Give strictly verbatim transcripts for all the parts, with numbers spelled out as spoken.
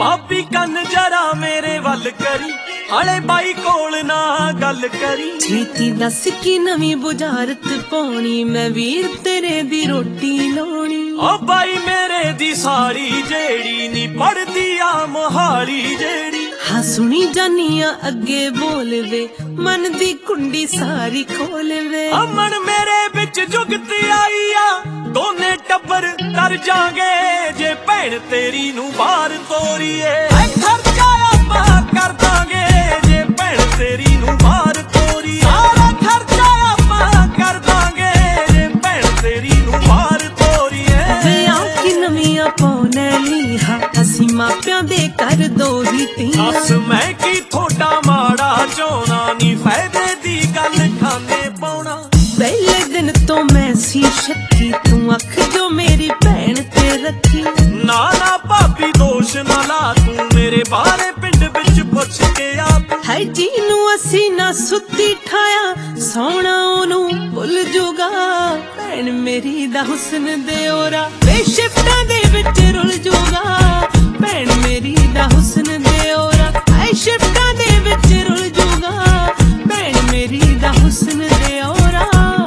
भाभी कन जरा मेरे वल करी, हले बाई कोल ना गल करी। छेती दस की नवी बुझारत पानी, मैं वीर तेरे दी रोटी लानी। ओ बाई मेरे दी साड़ी जेड़ी नी पढ़दी आ मोहाली जेड़ी। हाँ सुनी जानिया अगे बोल वे, मन दी कुंडी सारी खोल वे। अमन मेरे बिच जुगत आई आ, दोने टब्बर कर जांगे जे भैन तेरी नू बाहर तोरीए। खर्चा आपां कर दांगे जे भैन तेरी नू बाहर तोरीए। सारा खर्चा आपां कर दांगे जे भैन तेरी नू बाहर तोरीए। वे आखी नवियां पौने लीहा, असी मापियां दे कर दो ही तीहा। दस मैं की थोड़ा माड़ा चाहना, नी फायदे दी गल खाने पाउना। पहले दिन तो मैं सी शक्की, तू अख जो मेरी भैन ते रखी। ना ना भाभी दोष ना ला तू, मेरे बारे पिंड बिच पुछ के आ तू। है जीनू असी ना सुती ठाया, सोना ओनू भुल जूगा। भैन मेरी दा हुस्न दे ओरा, बेशिफ्टां दे विच रुल जूगा। भैन मेरी दा हुस्न दे ओरा, ऐ शिफ्टां दे विच रुल जूगा। भैन मेरी दा हुस्न दे ओरा।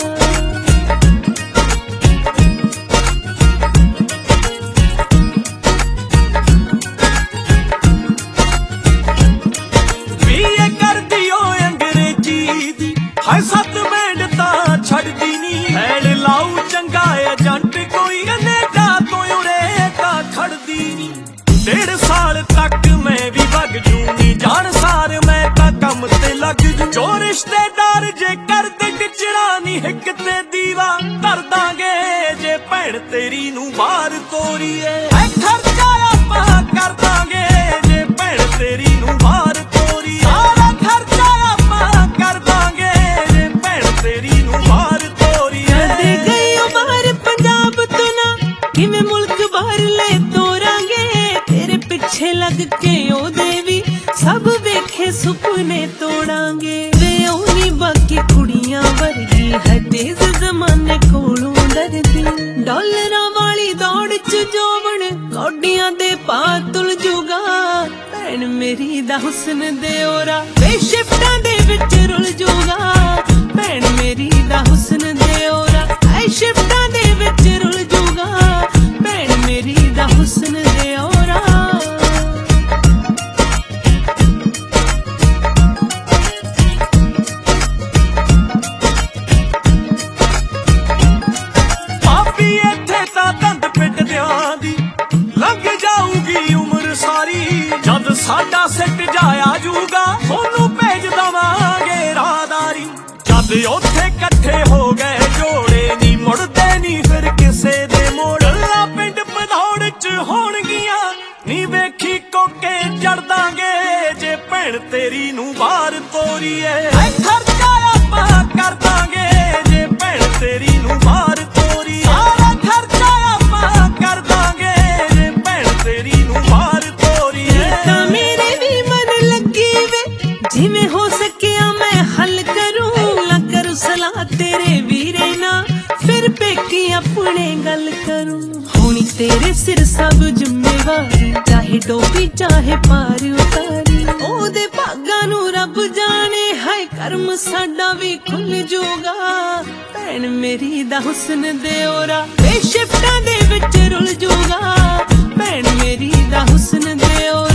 हाय सत बैंड तां छड़दी नी, हैड लाऊ चंगा एजेंट कोई कनेडा तो उरे तां खड़दी नी। डेढ़ साल तक मैं भी वग जू नी, जान सार मैं तां कम ते लग जू। जो रिश्तेदार जे कर दे टिचड़ा नी, हिक ते दीवा कर दांगे जे भैन तेरी नू बाहर तोरीए। खर्चा आपां कर दांगे जे भैन तेरी नू बाहर तोरीए। सारा खर्चा आपां कर दांगे जे भैन तेरी नू बाहर तोरीए। कदे गई ओ बाहर पंजाब तो ना, किवें मुल्क बाहर ले तोरांगे। तेरे पिछे लग के ओ देवी, सब वेखे सुपने तोड़ांगे। वे ओनी बाकी कुड़ियां वर्गी है, तेज जमाने कोलों डरदी। डॉलरां वाली दौड़ च जोबन, कौडियां दे पा तुल जूगा। भैन मेरी दा हुस्न दे ओरा, बेशिफ्टां दे विच रुल जूगा। भैन मेरी दा हुस्न दे ओरा, ऐ शिफ्टां दे विच रुल जूगा। भैन मेरी दा हुस्न दे ओरा। भाभी इत्थे तां दंद पिट दियां दी, लंघ जाऊगी उम्र सारी। जद साडा सिट जाया जूगा, सोनू भेज दवांगे राहदारी। जद ओथे कट्ठे हो गए जोड़े नी, मुड़दे नी फिर किसे दे मोड़। ला पिंड भदौड़ च होणगियां नी, वेखी कोके जड़ दांगे जे भैन तेरी नू बाहर तोरीए। खर्चा आपां कर दांगे जे भैन तेरी नू बाहर तोरीए। सारा खर्चा आपां कर दांगे जे भैन तेरी नू बाहर तोरीए। तां मेरे भी मन लगी वे, जिवें हो सकिया मैं हल करूं। ला करूं सलाह तेरे वीरे ना, फिर पेकी अपने गल करूं। होनी तेरे सिर सब जिम्मेवारी, चाहे डोबी चाहे पार उतारी। ओदे भागां नू रब जाने, हाय कर्म साडा भी खुल जूगा। भैन मेरी दा हुस्न दे ओरा, बेशिफ्टां दे विच रुल जूगा। भैन मेरी दा हुस्न दे ओरा।